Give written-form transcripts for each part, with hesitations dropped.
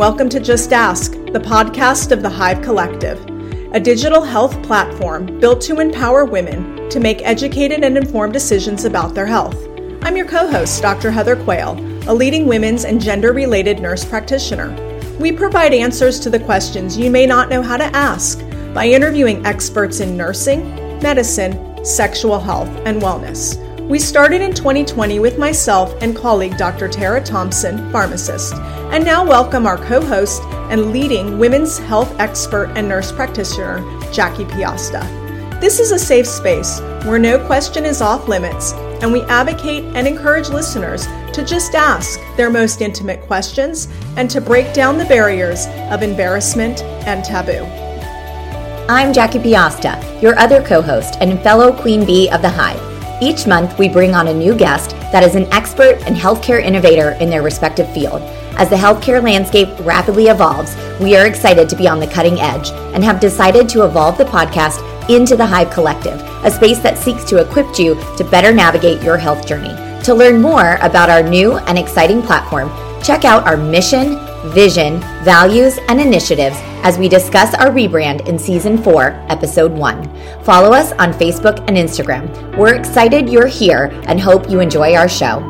welcome to Just Ask, the podcast of the Hive Collective, a digital health platform built to empower women to make educated and informed decisions about their health. I'm your co-host, Dr. Heather Quayle, a leading women's and gender-related nurse practitioner. We provide answers to the questions you may not know how to ask by interviewing experts in nursing, medicine, sexual health, and wellness. We started in 2020 with myself and colleague Dr. Tara Thompson, pharmacist, and now welcome our co-host and leading women's health expert and nurse practitioner, Jackie Piasta. This is a safe space where no question is off limits, and we advocate and encourage listeners to just ask their most intimate questions and to break down the barriers of embarrassment and taboo. I'm Jackie Piasta, your other co-host and fellow Queen Bee of the Hive. Each month, we bring on a new guest that is an expert and healthcare innovator in their respective field. As the healthcare landscape rapidly evolves, we are excited to be on the cutting edge and have decided to evolve the podcast into the Hive Collective, a space that seeks to equip you to better navigate your health journey. To learn more about our new and exciting platform, check out our mission, vision, values, and initiatives as we discuss our rebrand in Season 4, Episode 1. Follow us on Facebook and Instagram. We're excited you're here and hope you enjoy our show.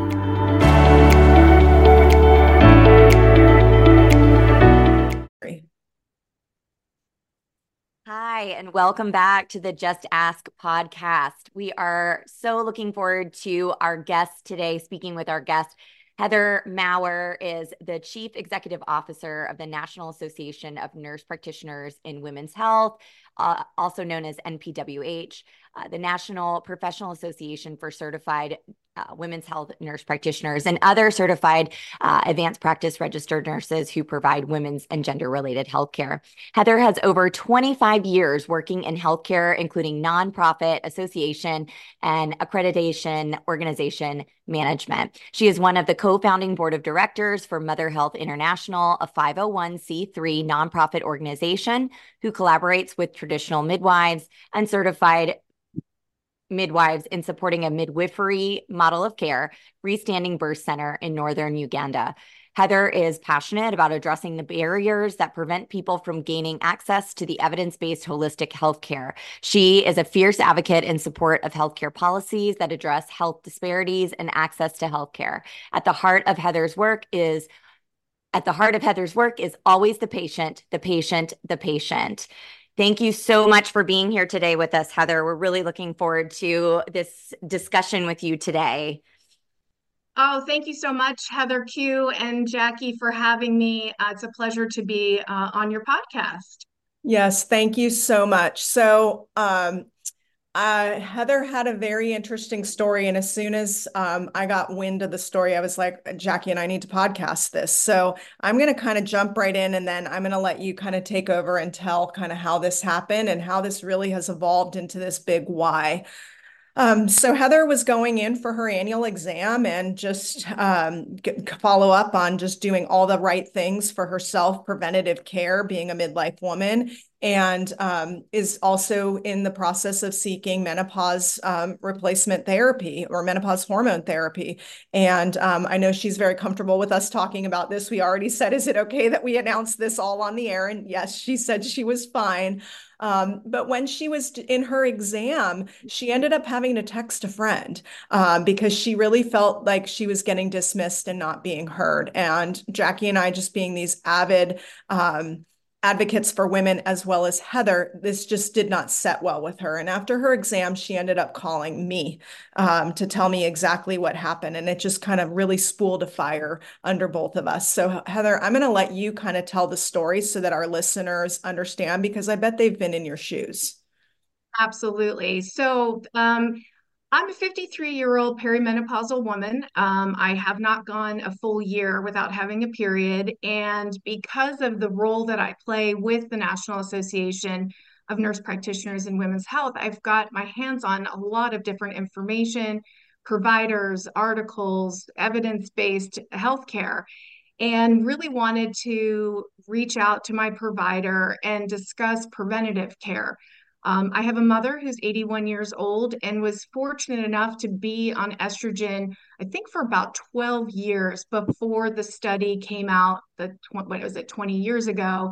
Hi, and welcome back to the Just Ask podcast. We are so looking forward to our guest today. Speaking with our guest, Heather Maurer is the Chief Executive Officer of the National Association of Nurse Practitioners in Women's Health, also known as NPWH, the National Professional Association for Certified Women's Health Nurse Practitioners, and other certified advanced practice registered nurses who provide women's and gender-related healthcare. Heather has over 25 years working in healthcare, including nonprofit, association, and accreditation organization management. She is one of the co-founding board of directors for Mother Health International, a 501c3 nonprofit organization who collaborates with traditional midwives and certified midwives in supporting a midwifery model of care, freestanding birth center in northern Uganda. Heather is passionate about addressing the barriers that prevent people from gaining access to the evidence-based holistic healthcare. She is a fierce advocate in support of healthcare policies that address health disparities and access to healthcare. At the heart of Heather's work is always the patient, the patient, the patient. Thank you so much for being here today with us, Heather. We're really looking forward to this discussion with you today. Oh, thank you so much, Heather Q and Jackie, for having me. It's a pleasure to be on your podcast. Yes, thank you so much. So, Heather had a very interesting story. And as soon as I got wind of the story, I was like, Jackie and I need to podcast this. So I'm going to kind of jump right in, and then I'm going to let you kind of take over and tell kind of how this happened and how this really has evolved into this big why. So Heather was going in for her annual exam and just follow up on just doing all the right things for herself, preventative care, being a midlife woman, and is also in the process of seeking menopause replacement therapy or menopause hormone therapy. And I know she's very comfortable with us talking about this. We already said, is it okay that we announce this all on the air? And yes, she said she was fine. But when she was in her exam, she ended up having to text a friend because she really felt like she was getting dismissed and not being heard. And Jackie and I, just being these avid advocates for women, as well as Heather, this just did not set well with her. And after her exam, she ended up calling me to tell me exactly what happened. And it just kind of really spooled a fire under both of us. So Heather, I'm going to let you kind of tell the story so that our listeners understand, because I bet they've been in your shoes. Absolutely. So I'm a 53-year-old perimenopausal woman. I have not gone a full year without having a period. And because of the role that I play with the National Association of Nurse Practitioners in Women's Health, I've got my hands on a lot of different information, providers, articles, evidence-based healthcare, and really wanted to reach out to my provider and discuss preventative care. I have a mother who's 81 years old and was fortunate enough to be on estrogen, I think, for about 12 years before the study came out, what was it, 20 years ago,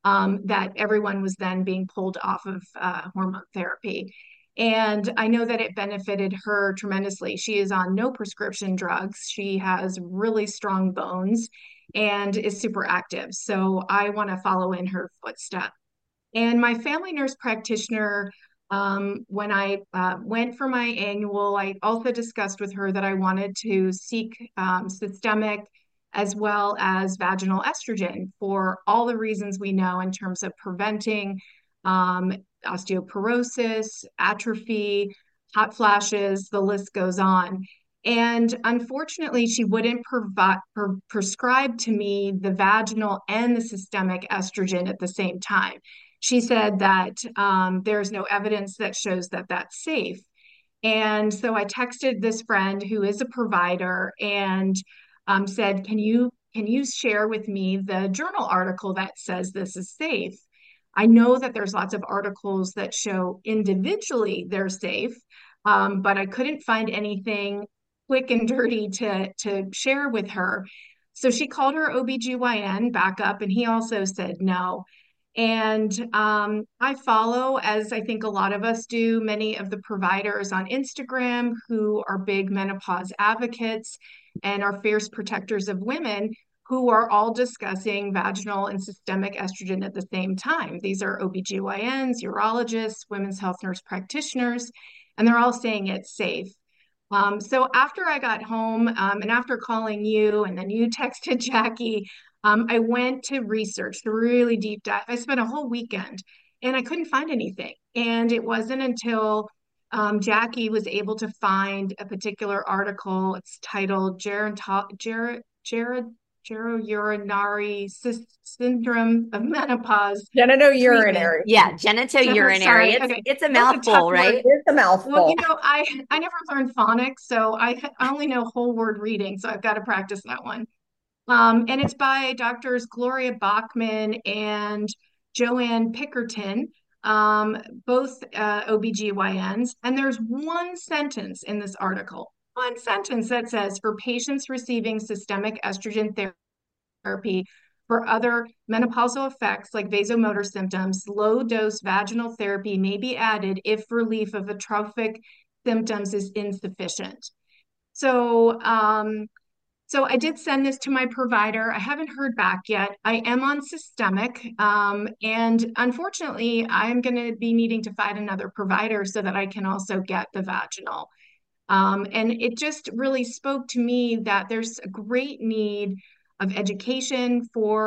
that everyone was then being pulled off of hormone therapy. And I know that it benefited her tremendously. She is on no prescription drugs. She has really strong bones and is super active. So I want to follow in her footsteps. And my family nurse practitioner, when I went for my annual, I also discussed with her that I wanted to seek systemic as well as vaginal estrogen for all the reasons we know in terms of preventing um, osteoporosis, atrophy, hot flashes, the list goes on. And unfortunately, she wouldn't prescribe to me the vaginal and the systemic estrogen at the same time. She said that there's no evidence that shows that that's safe. And so I texted this friend who is a provider and said, can you share with me the journal article that says this is safe? I know that there's lots of articles that show individually they're safe, but I couldn't find anything quick and dirty to share with her. So she called her OBGYN back up, and he also said no. And I follow, as I think a lot of us do, many of the providers on Instagram who are big menopause advocates and are fierce protectors of women who are all discussing vaginal and systemic estrogen at the same time. These are OBGYNs, urologists, women's health nurse practitioners, and they're all saying it's safe. So after I got home and after calling you and then you texted Jackie, I went to research the really deep dive. I spent a whole weekend and I couldn't find anything. And it wasn't until Jackie was able to find a particular article. It's titled Genitourinary Syndrome of Menopause Treatment. Genitourinary. Yeah, genitourinary. Sorry, okay, It's a that's a tough mouthful, word. right? It's a Well, mouthful. I never learned phonics, so I only know whole word reading, so I've got to practice that one. And it's by doctors Gloria Bachman and Joanne Pickerton, both OBGYNs. And there's one sentence in this article, one sentence that says, for patients receiving systemic estrogen therapy for other menopausal effects like vasomotor symptoms, low dose vaginal therapy may be added if relief of atrophic symptoms is insufficient. So, so I did send this to my provider. I haven't heard back yet. I am on systemic, and unfortunately, I'm going to be needing to find another provider so that I can also get the vaginal. And it just really spoke to me that there's a great need of education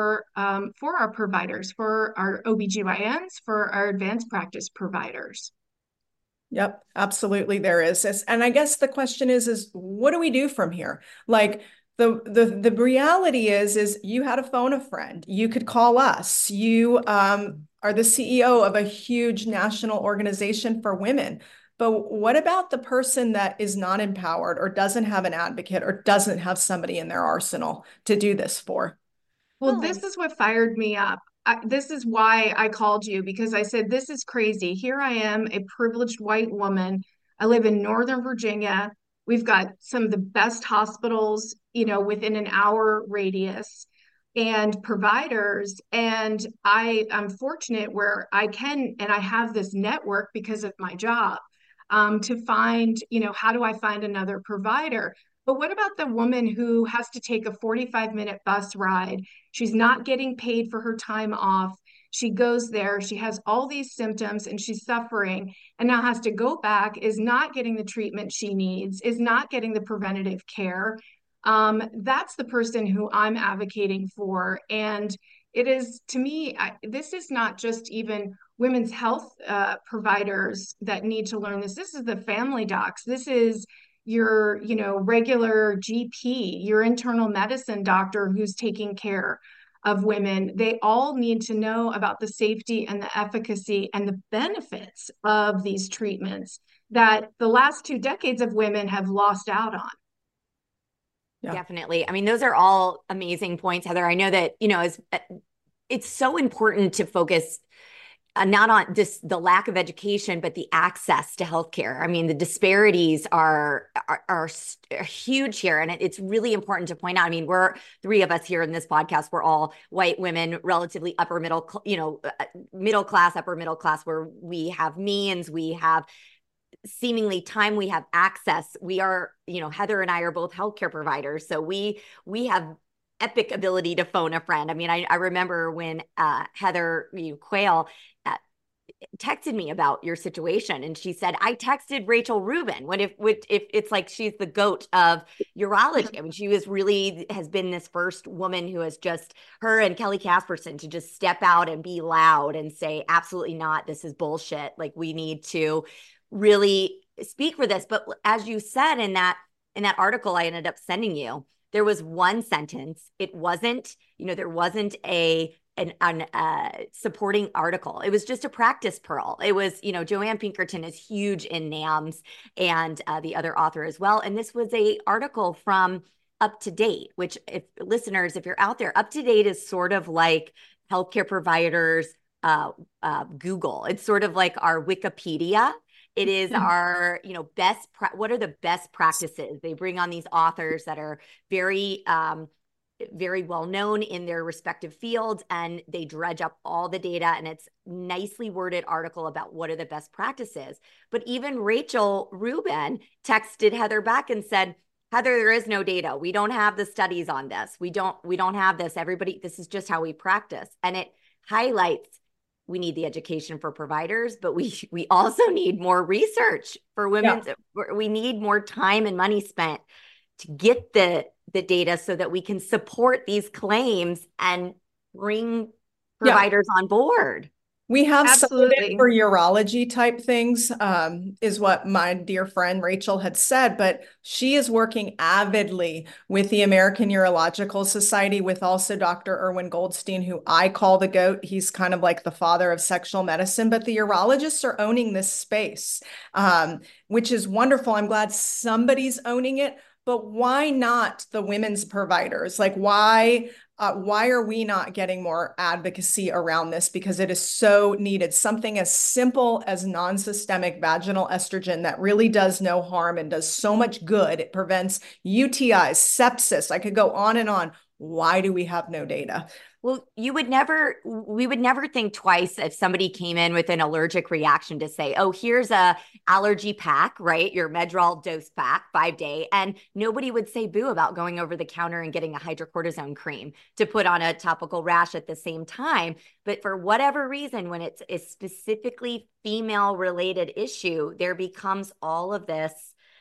for our providers, for our OBGYNs, for our advanced practice providers. Yep, absolutely there is. And I guess the question is what do we do from here? Like the reality is you had to phone a friend. You could call us. You are the CEO of a huge national organization for women. But what about the person that is not empowered or doesn't have an advocate or doesn't have somebody in their arsenal to do this for? Well, this Well, is what fired me up. This is why I called you because I said, this is crazy. Here I am, a privileged white woman. I live in Northern Virginia. We've got some of the best hospitals, within an hour radius and providers. And I'm fortunate where I can, and I have this network because of my job, to find, how do I find another provider? But what about the woman who has to take a 45-minute bus ride? She's not getting paid for her time off. She goes there, she has all these symptoms and she's suffering and now has to go back, is not getting the treatment she needs, is not getting the preventative care. That's the person who I'm advocating for. And it is, to me, this is not just even women's health providers that need to learn this. This is the family docs. This is your, regular GP, your internal medicine doctor who's taking care of women. They all need to know about the safety and the efficacy and the benefits of these treatments that the last 2 decades of women have lost out on. Yeah. definitely. I mean, those are all amazing points, Heather. I know that, it's so important to focus not on just the lack of education, but the access to healthcare. I mean, the disparities are huge here, and it's really important to point out. I mean, we're three of us here in this podcast. We're all white women, relatively upper middle, middle class, upper middle class, where we have means, we have seemingly time, we have access. We are, Heather and I are both healthcare providers, so we have epic ability to phone a friend. I mean, I remember when Heather Quayle texted me about your situation, and she said, I texted Rachel Rubin. What if it's like she's the goat of urology? I mean, she has been this first woman who has just, her and Kelly Casperson, to just step out and be loud and say, absolutely not, this is bullshit. Like, we need to really speak for this. But as you said in that article I ended up sending you, there was one sentence. It wasn't, there wasn't an supporting article. It was just a practice pearl. It was, Joanne Pinkerton is huge in NAMS, and the other author as well. And this was a article from Up to Date, which, if listeners, if you're out there, Up to Date is sort of like healthcare providers Google. It's sort of like our Wikipedia. It is our, what are the best practices? They bring on these authors that are very, very well known in their respective fields, and they dredge up all the data, and it's nicely worded article about what are the best practices. But even Rachel Rubin texted Heather back and said, Heather, there is no data. We don't have the studies on this. We don't have this. Everybody, this is just how we practice. And it highlights, we need the education for providers, but we also need more research for women. Yeah. We need more time and money spent to get the data so that we can support these claims and bring providers on board. We have some of it for urology type things, is what my dear friend Rachel had said, but she is working avidly with the American Urological Society, with also Dr. Irwin Goldstein, who I call the GOAT. He's kind of like the father of sexual medicine, but the urologists are owning this space, which is wonderful. I'm glad somebody's owning it, but why not the women's providers? Like, why are we not getting more advocacy around this? Because it is so needed. Something as simple as non-systemic vaginal estrogen that really does no harm and does so much good. It prevents UTIs, sepsis. I could go on and on. Why do we have no data? Well, we would never think twice if somebody came in with an allergic reaction to say, oh, here's a allergy pack, right? Your Medrol dose pack, 5-day. And nobody would say boo about going over the counter and getting a hydrocortisone cream to put on a topical rash at the same time. But for whatever reason, when it's a specifically female related issue, there becomes all of this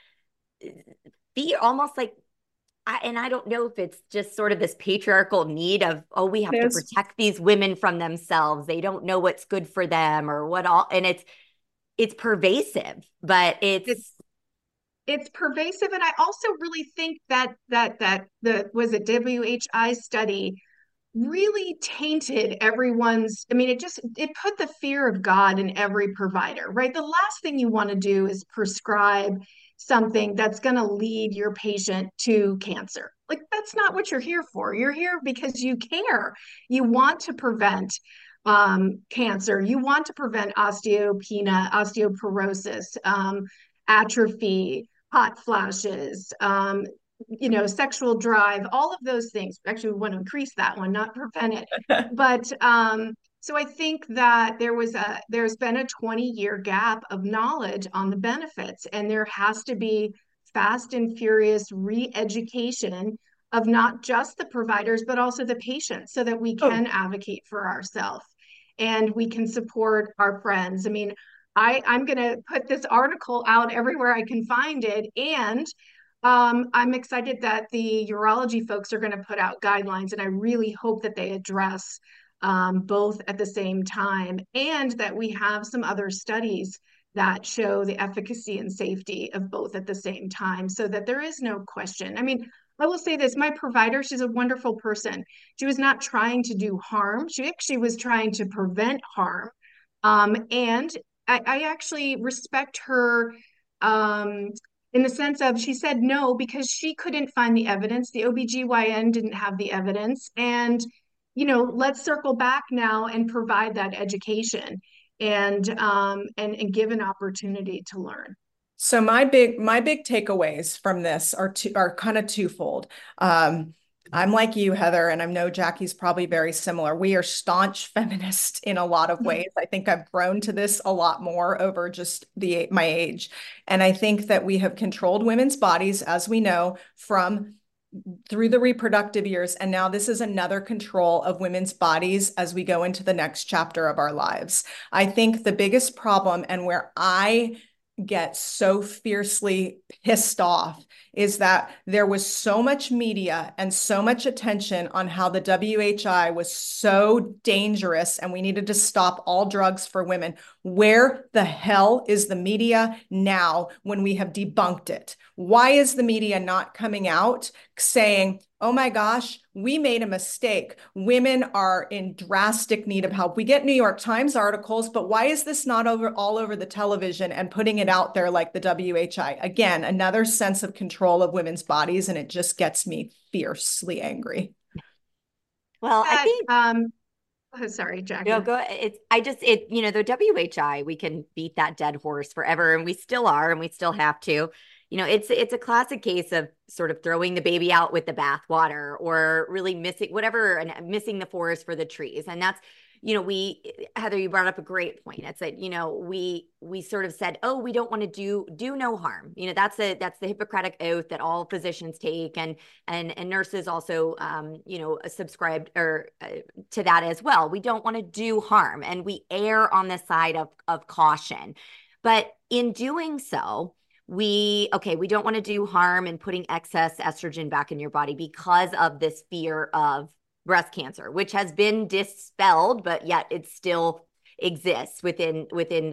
fear, almost like, and I don't know if it's just sort of this patriarchal need of, oh, we have to protect these women from themselves. They don't know what's good for them or what all. And it's pervasive, but it's pervasive. And I also really think that was a WHI study really tainted everyone's, I mean, it put the fear of God in every provider, right? The last thing you want to do is prescribe something that's going to lead your patient to cancer. Like, that's not what you're here for. You're here because you care. You want to prevent cancer. You want to prevent osteopenia, osteoporosis, atrophy, hot flashes, sexual drive, all of those things. Actually, we want to increase that one, not prevent it. But so I think that there's been a 20-year gap of knowledge on the benefits, and there has to be fast and furious re-education of not just the providers, but also the patients, so that we can advocate for ourselves and we can support our friends. I mean, I'm going to put this article out everywhere I can find it, and I'm excited that the urology folks are going to put out guidelines, and I really hope that they address both at the same time, and that we have some other studies that show the efficacy and safety of both at the same time, so that there is no question. I mean, I will say this, my provider, she's a wonderful person. She was not trying to do harm. She actually was trying to prevent harm. And I actually respect her in the sense of, she said no because she couldn't find the evidence. The OBGYN didn't have the evidence. And let's circle back now and provide that education. and give an opportunity to learn. So my big takeaways from this are kind of twofold. I'm like you, Heather, and I know Jackie's probably very similar. We are staunch feminists in a lot of ways. I think I've grown to this a lot more over just my age. And I think that we have controlled women's bodies, as we know, from through the reproductive years. And now this is another control of women's bodies as we go into the next chapter of our lives. I think the biggest problem, and where I get so fiercely pissed off, is that there was so much media and so much attention on how the WHI was so dangerous and we needed to stop all drugs for women. Where the hell is the media now when we have debunked it? Why is the media not coming out saying, oh my gosh, we made a mistake. Women are in drastic need of help. We get New York Times articles, but why is this not all over the television and putting it out there like the WHI? Again, another sense of control of women's bodies, and it just gets me fiercely angry. Well, I think oh, sorry, Jackie. No, go. The WHI, we can beat that dead horse forever, and we still are, and we still have to. It's a classic case of sort of throwing the baby out with the bathwater, or really missing the forest for the trees. And that's, Heather, you brought up a great point. It's that, we sort of said, oh, we don't want to do no harm. That's the Hippocratic oath that all physicians take, and nurses also, subscribed to that as well. We don't want to do harm, and we err on the side of caution. But in doing so, we don't want to do harm and putting excess estrogen back in your body because of this fear of breast cancer, which has been dispelled, but yet it still exists within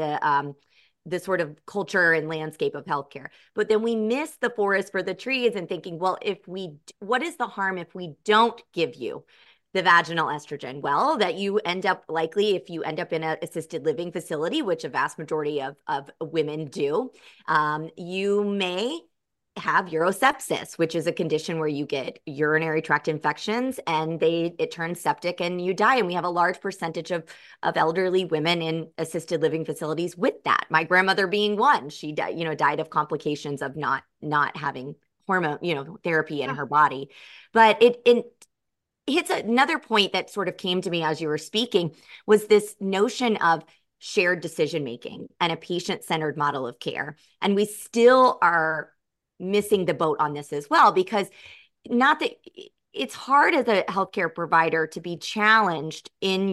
the sort of culture and landscape of healthcare. But then we miss the forest for the trees and thinking, well, what is the harm if we don't give you the vaginal estrogen? Well, that you end up likely, if you end up in an assisted living facility, which a vast majority of women do, you may have urosepsis, which is a condition where you get urinary tract infections and it turns septic and you die. And we have a large percentage of elderly women in assisted living facilities with that. My grandmother being one, she died of complications of not having hormone, therapy in her body. But it hits another point that sort of came to me as you were speaking, was this notion of shared decision-making and a patient-centered model of care. And we still are missing the boat on this as well, because not that it's hard as a healthcare provider to be challenged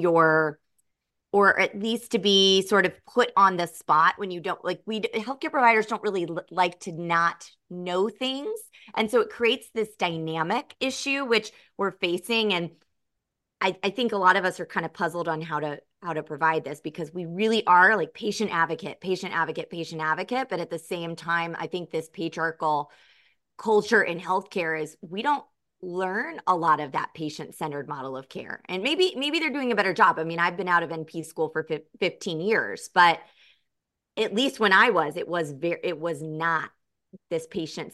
or at least to be sort of put on the spot when you don't, healthcare providers don't really like to not know things. And so it creates this dynamic issue, which we're facing. And I think a lot of us are kind of puzzled on how to provide this, because we really are like patient advocate. But at the same time, I think this patriarchal culture in healthcare is we don't learn a lot of that patient-centered model of care. And maybe they're doing a better job. I mean, I've been out of NP school for 15 years, but at least when I was, it was not this patient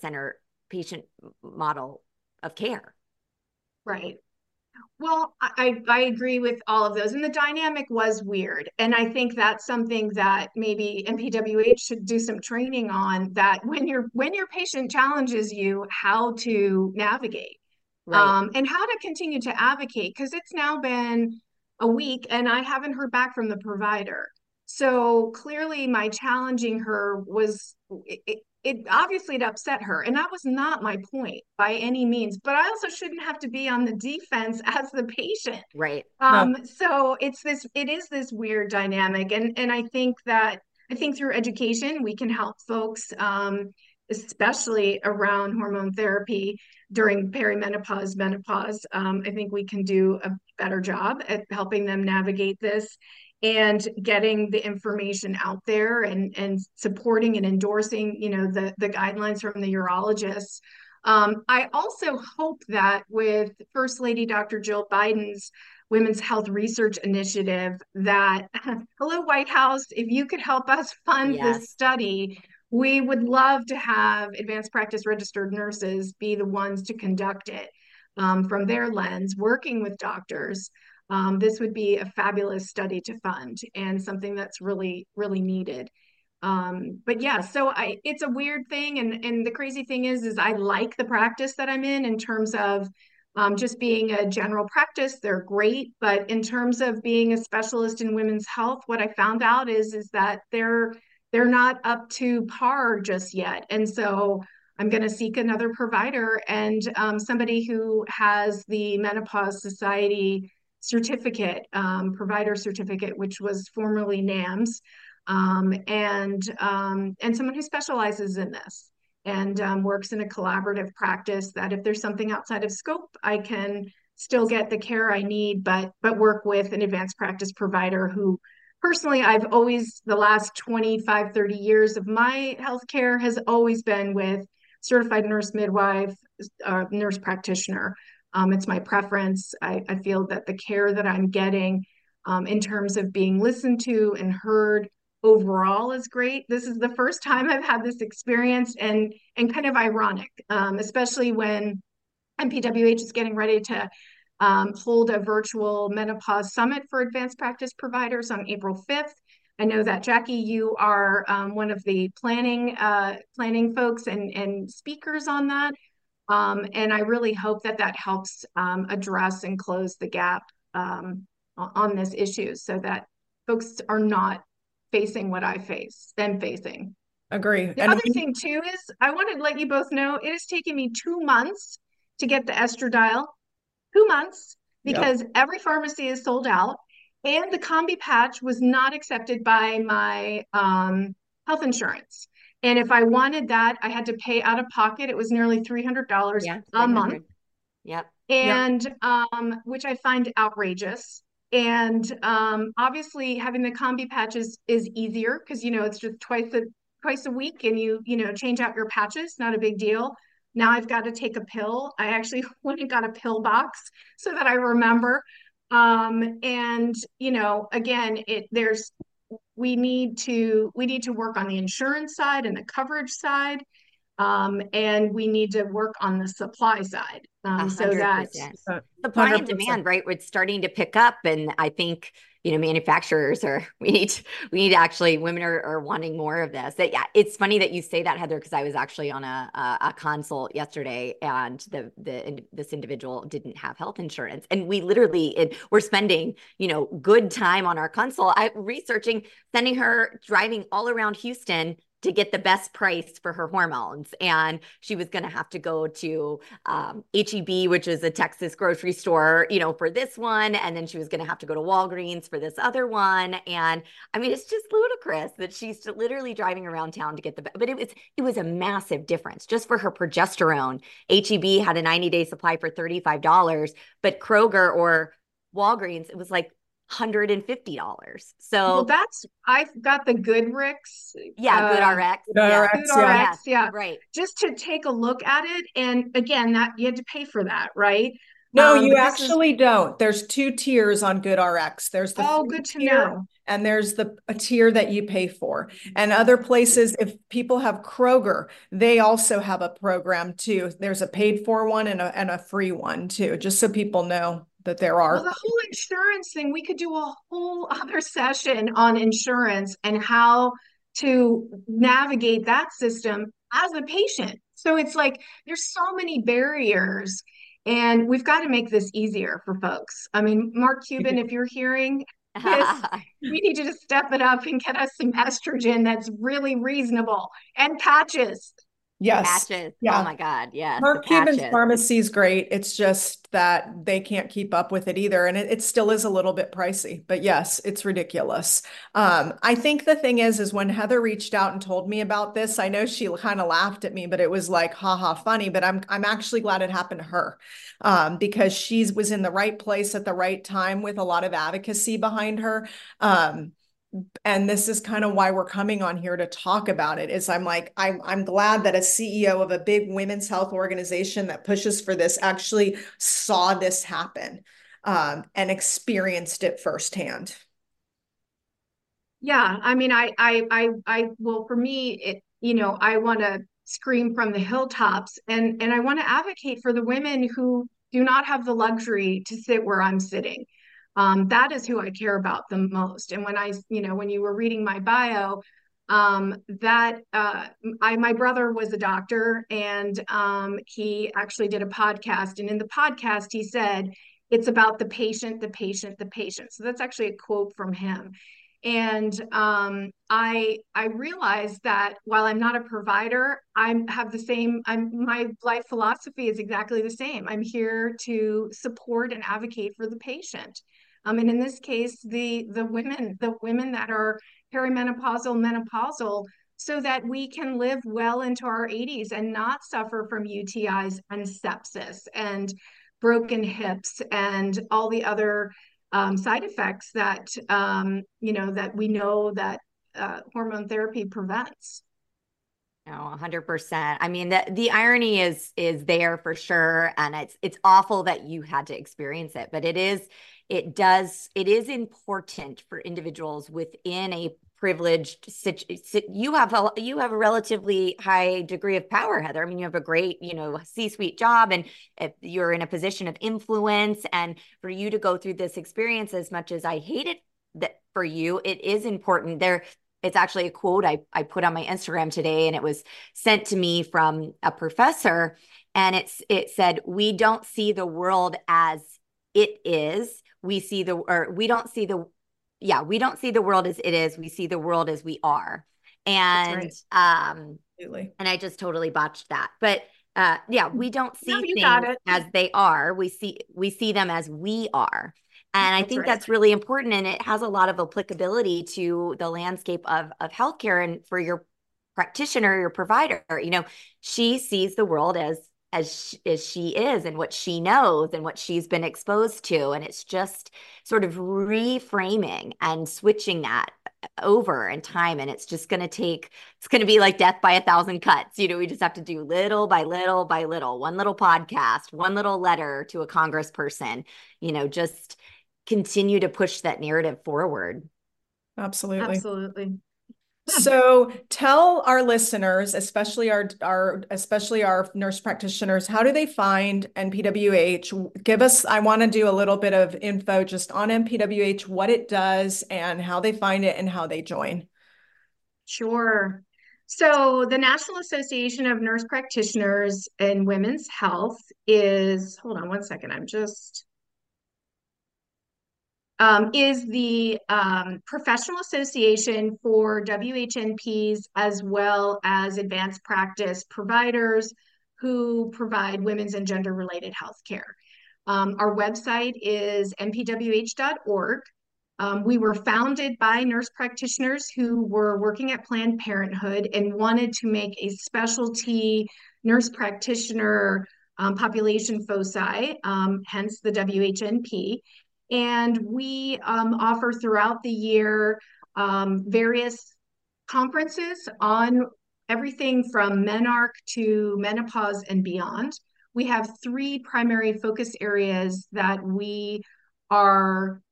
model of care. Right. Well, I agree with all of those. And the dynamic was weird. And I think that's something that maybe NPWH should do some training on, that when your patient challenges you, how to navigate. Right. And how to continue to advocate, because it's now been a week and I haven't heard back from the provider. So clearly my challenging her was, it obviously it upset her. And that was not my point by any means, but I also shouldn't have to be on the defense as the patient. Right. So it is this weird dynamic. And I think through education, we can help folks, especially around hormone therapy during perimenopause, menopause. I think we can do a better job at helping them navigate this and getting the information out there and supporting and endorsing, the guidelines from the urologists. I also hope that with First Lady Dr. Jill Biden's Women's Health Research Initiative, that hello, White House, if you could help us fund this study, we would love to have advanced practice registered nurses be the ones to conduct it from their lens, working with doctors. this would be a fabulous study to fund and something that's really, really needed. But yeah, so it's a weird thing. And the crazy thing is I like the practice that I'm in terms of just being a general practice, they're great. But in terms of being a specialist in women's health, what I found out is that they're not up to par just yet. And so I'm going to seek another provider and somebody who has the Menopause Society certificate, provider certificate, which was formerly NAMS, and someone who specializes in this and works in a collaborative practice that if there's something outside of scope, I can still get the care I need, but work with an advanced practice provider who personally I've always, the last 25, 30 years of my healthcare has always been with certified nurse midwife, nurse practitioner. It's my preference. I feel that the care that I'm getting in terms of being listened to and heard overall is great. This is the first time I've had this experience and kind of ironic, especially when MPWH is getting ready to hold a virtual menopause summit for advanced practice providers on April 5th. I know that Jackie, you are one of the planning folks and speakers on that. And I really hope that that helps address and close the gap on this issue so that folks are not facing what I am facing. Agree. The other thing too is I wanted to let you both know it has taken me 2 months to get the estradiol, 2 months, because every pharmacy is sold out. And the Combi patch was not accepted by my health insurance. And if I wanted that, I had to pay out of pocket. It was nearly $300 a month. Yep. And which I find outrageous. And obviously having the Combi patches is easier because it's just twice a week and you change out your patches, not a big deal. Now I've got to take a pill. I actually went and got a pill box so that I remember. And again, we need to work on the insurance side and the coverage side. And we need to work on the supply side. So that 100%. Supply and demand, right? It's starting to pick up. And I think, manufacturers we need to actually, women are wanting more of this. It's funny that you say that, Heather, because I was actually on a consult yesterday and this individual didn't have health insurance. And we literally, we're spending, good time on our consult. I'm researching, sending her driving all around Houston to get the best price for her hormones. And she was going to have to go to HEB, which is a Texas grocery store, for this one. And then she was going to have to go to Walgreens for this other one. And I mean, it's just ludicrous that she's literally driving around town to get but it was a massive difference just for her progesterone. HEB had a 90-day supply for $35, but Kroger or Walgreens, it was like $150. So I've got the GoodRx. GoodRx. GoodRx, yeah. Right. Just to take a look at it. And again, that you had to pay for that, right? No, you actually don't. There's 2 tiers on GoodRx. There's the good to tier, know. And there's a tier that you pay for. And other places, if people have Kroger, they also have a program too. There's a paid for one and a free one too, just so people know that there are. Well, the whole insurance thing, we could do a whole other session on insurance and how to navigate that system as a patient. So it's like there's so many barriers and we've got to make this easier for folks. I mean, Mark Cuban, if you're hearing this, we need you to step it up and get us some estrogen that's really reasonable and patches. Yes. Patches. Yeah. Oh my God. Yes. Mark Cuban's pharmacy is great. It's just that they can't keep up with it either. And it still is a little bit pricey, but yes, it's ridiculous. I think the thing is when Heather reached out and told me about this, I know she kind of laughed at me, but it was like, haha, funny, but I'm actually glad it happened to her because she was in the right place at the right time with a lot of advocacy behind her. And this is kind of why we're coming on here to talk about it is I'm glad that a CEO of a big women's health organization that pushes for this actually saw this happen and experienced it firsthand. Yeah. I mean, well, for me, I want to scream from the hilltops and I want to advocate for the women who do not have the luxury to sit where I'm sitting. That is who I care about the most. And when when you were reading my bio, my brother was a doctor, and he actually did a podcast. And in the podcast, he said, "It's about the patient, the patient, the patient." So that's actually a quote from him. And I realized that while I'm not a provider, I have the same. My life philosophy is exactly the same. I'm here to support and advocate for the patient. And in this case, the women that are perimenopausal, menopausal, so that we can live well into our 80s and not suffer from UTIs and sepsis and broken hips and all the other side effects that that we know that hormone therapy prevents. No, 100%. I mean, the irony is there for sure, and it's awful that you had to experience it, but it is important for individuals within a privileged you have a relatively high degree of power, Heather. I mean, you have a great, C-suite job, and if you're in a position of influence, and for you to go through this experience, as much as I hate it that for you, it is important. It's actually a quote I put on my Instagram today, and it was sent to me from a professor. And it said, "We don't see the world as it is. We don't see the world as it is. We see the world as we are." That's And right. Absolutely. and I just totally botched that. But yeah, we don't No, see you got things it. as they are. We see them as we are. And I That's think right. that's really important. And it has a lot of applicability to the landscape of healthcare, and for your practitioner, your provider. She sees the world as she is, and what she knows and what she's been exposed to. And it's just sort of reframing and switching that over in time. And it's going to be like death by a thousand cuts. We just have to do little by little by little, one little podcast, one little letter to a congressperson, just continue to push that narrative forward. Absolutely. Absolutely. So tell our listeners, especially our nurse practitioners, how do they find NPWH? I want to do a little bit of info just on NPWH, what it does and how they find it and how they join. Sure. So the National Association of Nurse Practitioners in Women's Health hold on one second, is the professional association for WHNPs as well as advanced practice providers who provide women's and gender related health care. Our website is npwh.org. We were founded by nurse practitioners who were working at Planned Parenthood and wanted to make a specialty nurse practitioner population foci, hence the WHNP. And we offer throughout the year various conferences on everything from menarche to menopause and beyond. We have three primary focus areas that we are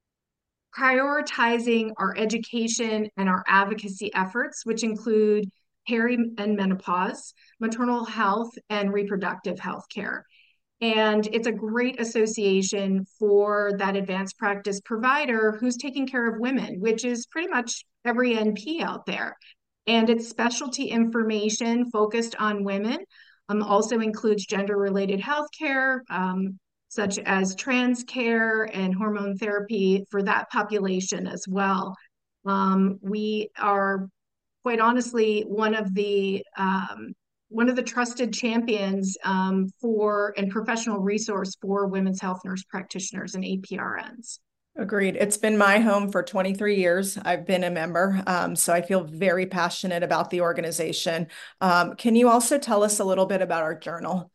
prioritizing our education and our advocacy efforts, which include peri and menopause, maternal health, and reproductive health care. And it's a great association for that advanced practice provider who's taking care of women, which is pretty much every NP out there. And its specialty information focused on women also includes gender related health care, such as trans care and hormone therapy for that population as well. We are quite honestly one of the trusted champions for and professional resource for women's health nurse practitioners and APRNs. Agreed. It's been my home for 23 years. I've been a member, so I feel very passionate about the organization. Can you also tell us a little bit about our journal?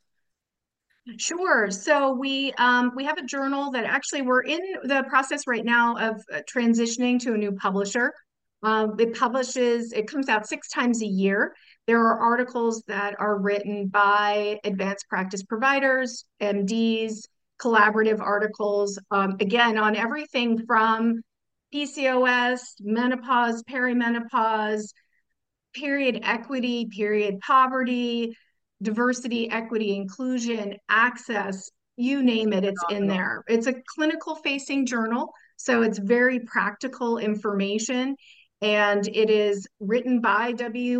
Sure. So we have a journal that actually we're in the process right now of transitioning to a new publisher. It comes out 6 times a year. There are articles that are written by advanced practice providers, MDs, collaborative articles, again, on everything from PCOS, menopause, perimenopause, period equity, period poverty, diversity, equity, inclusion, access, you name it, it's in Phenomenal. there. It's a clinical facing journal, so it's very practical information. And it is written by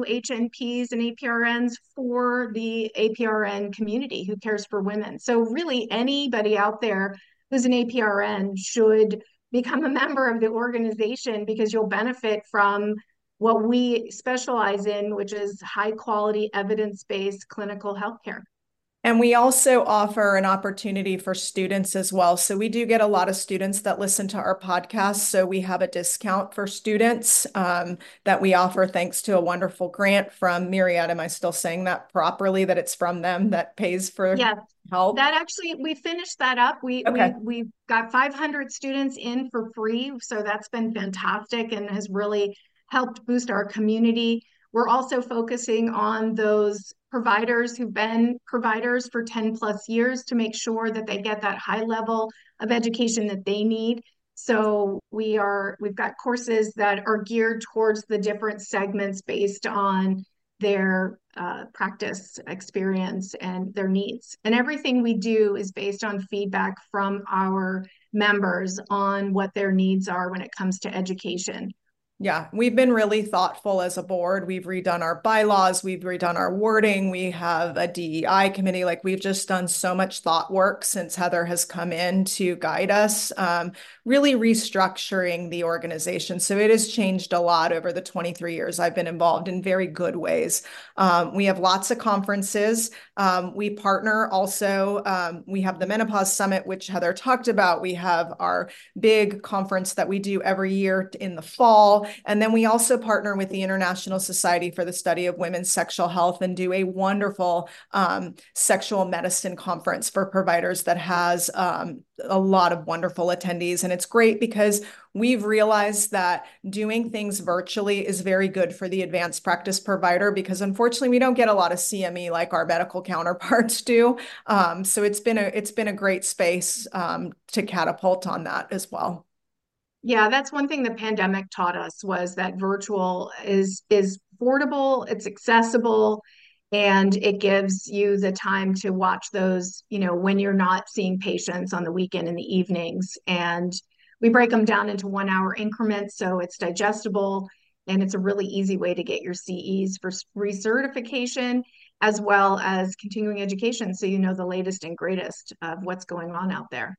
WHNPs and APRNs for the APRN community who cares for women. So, really, anybody out there who's an APRN should become a member of the organization because you'll benefit from what we specialize in, which is high quality, evidence based clinical healthcare. And we also offer an opportunity for students as well. So we do get a lot of students that listen to our podcast. So we have a discount for students that we offer thanks to a wonderful grant from Myriad. Am I still saying that properly, that it's from them that pays for Yes, help? that actually we finished that up. Okay. We got 500 students in for free, so that's been fantastic and has really helped boost our community. We're also focusing on those providers who've been providers for 10 plus years to make sure that they get that high level of education that they need. So we've got courses that are geared towards the different segments based on their practice experience and their needs. And everything we do is based on feedback from our members on what their needs are when it comes to education. Yeah, we've been really thoughtful as a board. We've redone our bylaws, we've redone our wording, we have a DEI committee. Like we've just done so much thought work since Heather has come in to guide us, really restructuring the organization. So it has changed a lot over the 23 years I've been involved in very good ways. We have lots of conferences. We partner also, we have the Menopause Summit, which Heather talked about. We have our big conference that we do every year in the fall. And then we also partner with the International Society for the Study of Women's Sexual Health and do a wonderful sexual medicine conference for providers that has a lot of wonderful attendees. And it's great because we've realized that doing things virtually is very good for the advanced practice provider because unfortunately we don't get a lot of CME like our medical counterparts do. So it's been a great space to catapult on that as well. Yeah, that's one thing the pandemic taught us was that virtual is affordable, it's accessible, and it gives you the time to watch those, when you're not seeing patients on the weekend in the evenings. And we break them down into 1 hour increments so it's digestible and it's a really easy way to get your CEs for recertification as well as continuing education so you know the latest and greatest of what's going on out there,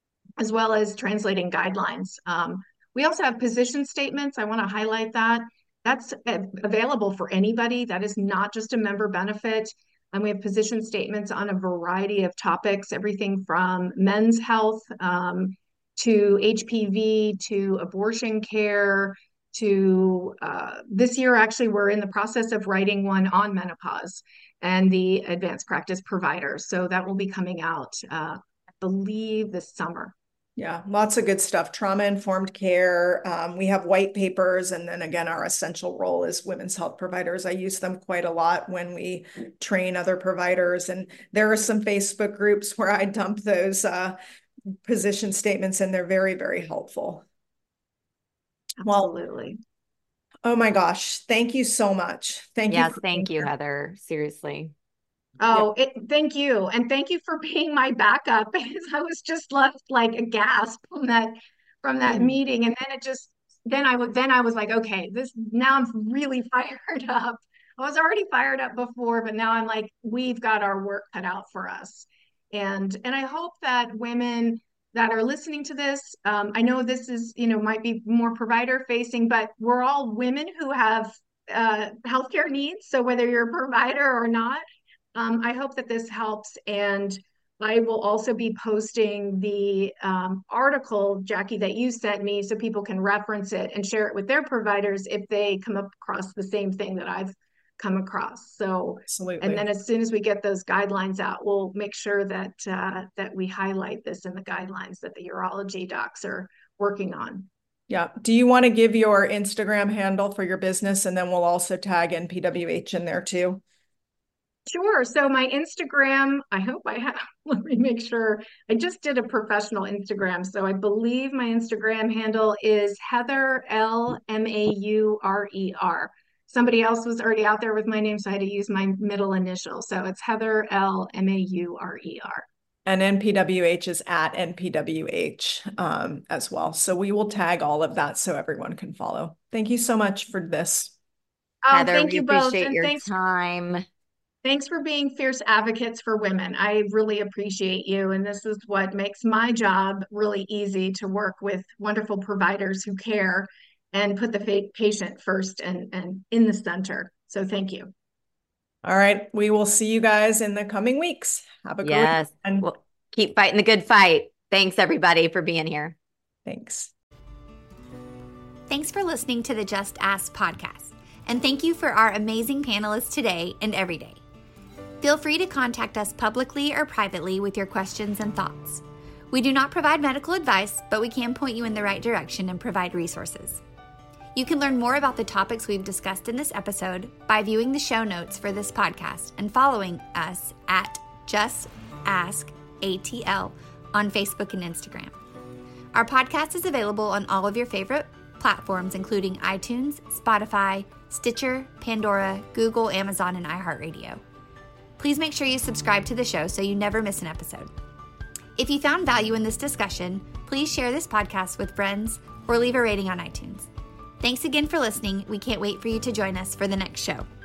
as well as translating guidelines. We also have position statements. I want to highlight that. That's available for anybody. That is not just a member benefit. And we have position statements on a variety of topics, everything from men's health to HPV to abortion care to this year, actually, we're in the process of writing one on menopause and the advanced practice providers. So that will be coming out, I believe, this summer. Yeah, lots of good stuff. Trauma-informed care. We have white papers, and then again, our essential role as women's health providers. I use them quite a lot when we train other providers. And there are some Facebook groups where I dump those position statements, and they're very, very helpful. Absolutely. Well, oh my gosh, thank you so much. Thank you Yes, for being thank you, here. Heather. Seriously. Yeah. Oh, thank you. And thank you for being my backup because I was just left like a gasp from that Mm. meeting. And then then I was like, okay, this now I'm really fired up. I was already fired up before, but now I'm like, we've got our work cut out for us. And I hope that women that are listening to this, I know this is, might be more provider facing, but we're all women who have healthcare needs. So whether you're a provider or not, I hope that this helps. And I will also be posting the article, Jackie, that you sent me so people can reference it and share it with their providers if they come across the same thing that I've come across. So, and Absolutely. then as soon as we get those guidelines out, we'll make sure that that we highlight this in the guidelines that the urology docs are working on. Yeah. Do you want to give your Instagram handle for your business? And then we'll also tag NPWH in there too. Sure. So my Instagram, I hope I have, let me make sure. I just did a professional Instagram. So I believe my Instagram handle is Heather L Maurer. Somebody else was already out there with my name, so I had to use my middle initial. So it's Heather L Maurer. And NPWH is at NPWH as well. So we will tag all of that so everyone can follow. Thank you so much for this. Oh, Heather, thank we you both. appreciate And your time. thanks for being fierce advocates for women. I really appreciate you. And this is what makes my job really easy, to work with wonderful providers who care and put the patient first and in the center. So thank you. All right. We will see you guys in the coming weeks. Have a great one. Well, keep fighting the good fight. Thanks, everybody, for being here. Thanks. Thanks for listening to the Just Ask podcast. And thank you for our amazing panelists today and every day. Feel free to contact us publicly or privately with your questions and thoughts. We do not provide medical advice, but we can point you in the right direction and provide resources. You can learn more about the topics we've discussed in this episode by viewing the show notes for this podcast and following us at Just Ask ATL on Facebook and Instagram. Our podcast is available on all of your favorite platforms, including iTunes, Spotify, Stitcher, Pandora, Google, Amazon, and iHeartRadio. Please make sure you subscribe to the show so you never miss an episode. If you found value in this discussion, please share this podcast with friends or leave a rating on iTunes. Thanks again for listening. We can't wait for you to join us for the next show.